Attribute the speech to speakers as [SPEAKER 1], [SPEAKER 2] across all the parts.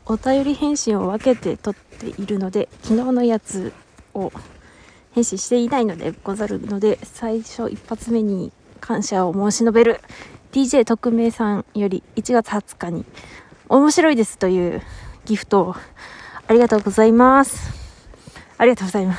[SPEAKER 1] お便り返信を分けて撮っているので、昨日のやつを返信していないのでござるので、最初一発目に感謝を申し述べる DJ 特命さんより1月20日に面白いですというギフトをありがとうございます。ありがとうございます。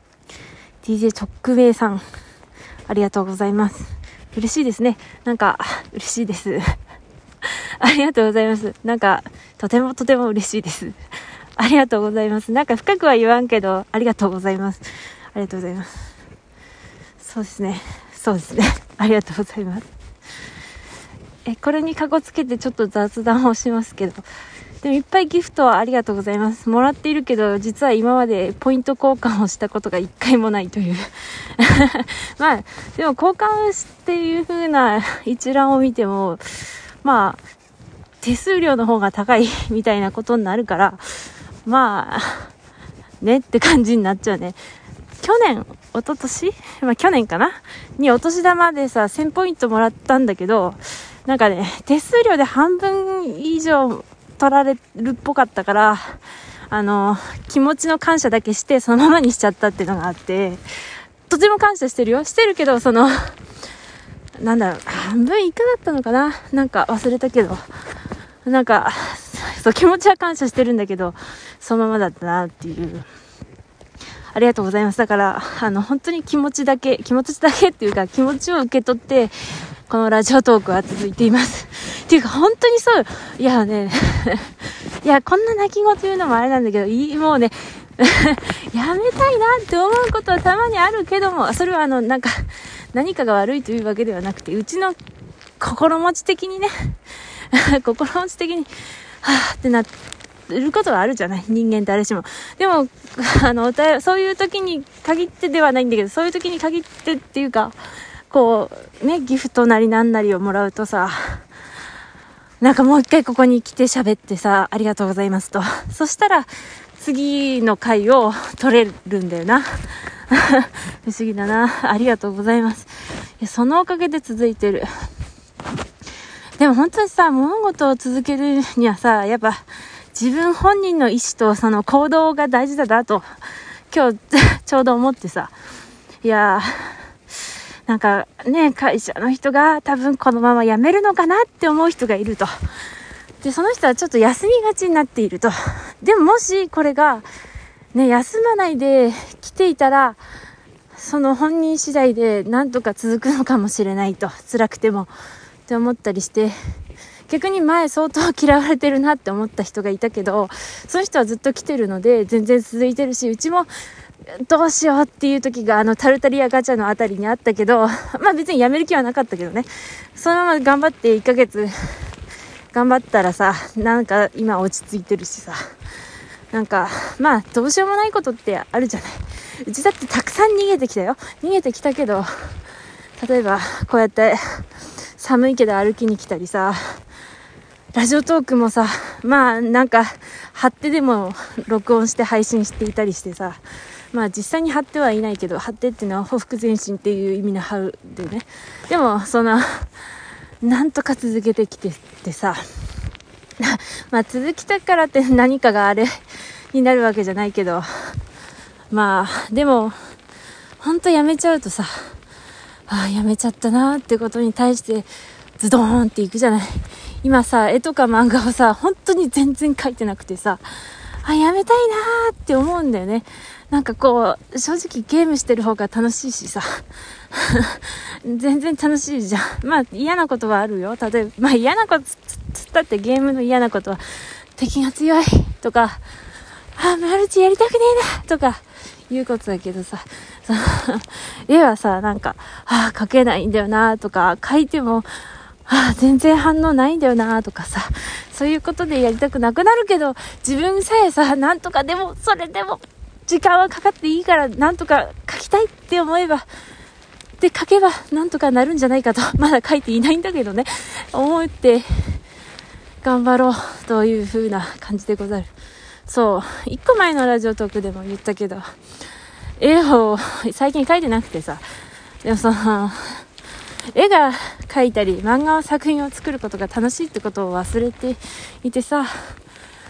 [SPEAKER 1] DJ 特命さんありがとうございます。嬉しいですね。なんか嬉しいですありがとうございます。なんかとても嬉しいです。ありがとうございます。なんか深くは言わんけどありがとうございます。ありがとうございます。そうですねありがとうございます。これにかこつけてちょっと雑談をしますけど、でもいっぱいギフトはありがとうございます。もらっているけど実は今までポイント交換をしたことが一回もないというまあでも交換っていう風な一覧を見てもまあ手数料の方が高いみたいなことになるから、まあねって感じになっちゃうね。去年かなにお年玉でさ1000ポイントもらったんだけど、なんかね手数料で半分以上取られるっぽかったから、気持ちの感謝だけしてそのままにしちゃったっていうのがあって、とても感謝してるけど、なんだろう、半分以下だったのかな、なんか忘れたけど、なんかそう気持ちは感謝してるんだけどそのままだったなっていう。ありがとうございます。だから本当に気持ちだけっていうか、気持ちを受け取ってこのラジオトークは続いていますっていうか、本当にそういやねいやこんな泣き言言うのもあれなんだけど、もうねやめたいなって思うことはたまにあるけども、それはなんか何かが悪いというわけではなくて、うちの心持ち的にねはぁってなることはあるじゃない、人間誰しも。でもそういう時に限ってではないんだけど、そういう時に限ってっていうか、こうね、ギフトなりなんなりをもらうとさ、なんかもう一回ここに来て喋ってさ、ありがとうございますと、そしたら次の回を取れるんだよな不思議だな。ありがとうございます。そのおかげで続いてる。でも本当にさ、物事を続けるにはさ、やっぱ自分本人の意思とその行動が大事だなと今日ちょうど思ってさ、いやなんかね、会社の人が多分このまま辞めるのかなって思う人がいると。でその人はちょっと休みがちになっていると。でももしこれがね、休まないで来ていたら、その本人次第でなんとか続くのかもしれないと、辛くてもって思ったりして、逆に前相当嫌われてるなって思った人がいたけど、その人はずっと来てるので全然続いてるし、うちもどうしようっていう時がタルタリアガチャのあたりにあったけど、まあ別に辞める気はなかったけどね、そのまま頑張って1ヶ月頑張ったらさ、なんか今落ち着いてるしさ、なんかまあどうしようもないことってあるじゃない。うちだってたくさん逃げてきたけど、例えばこうやって寒いけど歩きに来たりさ、ラジオトークもさ、まあなんか貼ってでも録音して配信していたりしてさ、まあ実際に貼ってはいないけど、貼ってっていうのは報復前進っていう意味の貼るでね、でもなんとか続けてきてってさまあ続きたからって何かがあれになるわけじゃないけど、まあでもほんとやめちゃうとさ、やめちゃったなってことに対してズドーンっていくじゃない。今さ、絵とか漫画をさ、本当に全然描いてなくてさ、やめたいなーって思うんだよね。なんかこう、正直ゲームしてる方が楽しいしさ全然楽しいじゃん。まあ嫌なことはあるよ。例えば、まあ嫌なことつったってゲームの嫌なことは、敵が強いとか、マルチやりたくねえなとかいうことだけどさ、絵はさ、なんか描けないんだよなとか、描いても全然反応ないんだよなとかさ、そういうことでやりたくなくなるけど、自分さえさ、なんとかでもそれでも時間はかかっていいからなんとか描きたいって思えばで描けばなんとかなるんじゃないかと、まだ描いていないんだけどね、思って頑張ろうという風な感じでござる。そう、一個前のラジオトークでも言ったけど、絵を最近描いてなくてさ、でも絵が描いたり漫画作品を作ることが楽しいってことを忘れていてさ、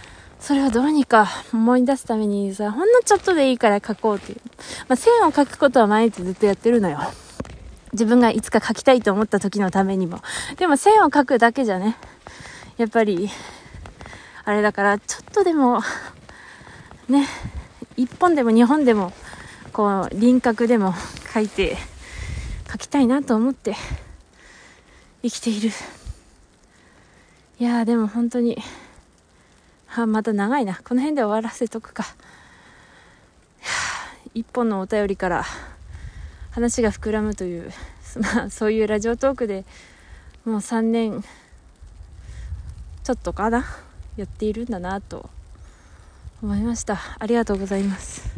[SPEAKER 1] それをどうにか思い出すためにさ、ほんのちょっとでいいから書こうっていう。線を書くことは毎日ずっとやってるのよ。自分がいつか書きたいと思った時のためにも。でも線を書くだけじゃね、やっぱり、あれだから、ちょっとでも、ね、1本でも2本でも、こう、輪郭でも書きたいなと思って生きている。いやーでも本当に、また長いな。この辺で終わらせとくか。一本のお便りから話が膨らむという、そういうラジオトークでもう3年ちょっとかなやっているんだなと思いました。ありがとうございます。